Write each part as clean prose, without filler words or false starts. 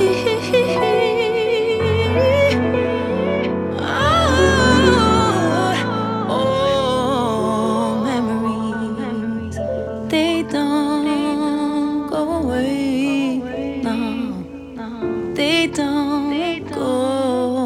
Oh, memories, they don't go away. No, they don't go.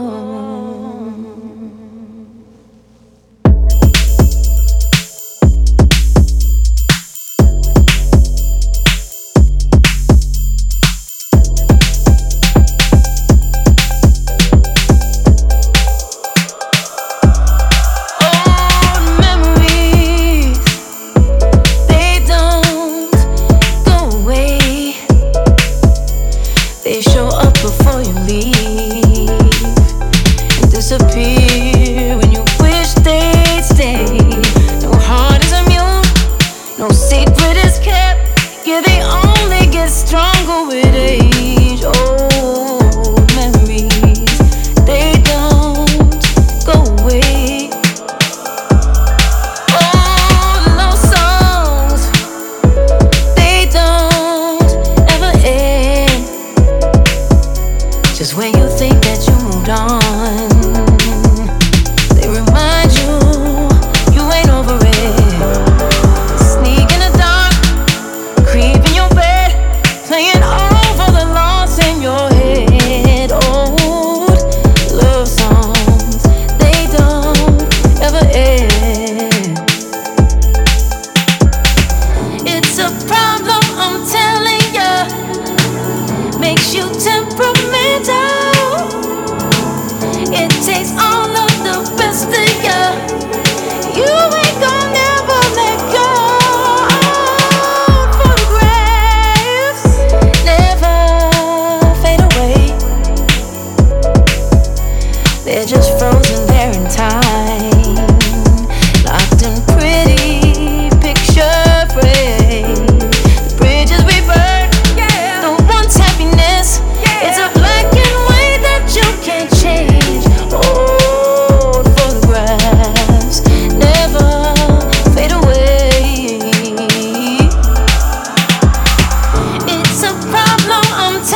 They show up before you leave and disappear when you wish they'd stay. No heart is immune, no secret is kept. Yeah, they only get stronger with age. Old memories, they don't go away. Old love songs, they don't ever end. Just when you think that you moved on, they remind you you ain't over it. Sneak in the dark, creep in your bed, playing over the loss in your head. Old love songs, they don't ever end. It's a problem, I'm telling ya, makes you temperamental. It takes all of the best of you. You ain't gonna never let go. Photographs never fade away. They're just frozen there in time, locked in pretty picture frames. The bridges we burn, the one's happiness. It's a black and white that you can't change. Old photographs never fade away. It's a problem, I'm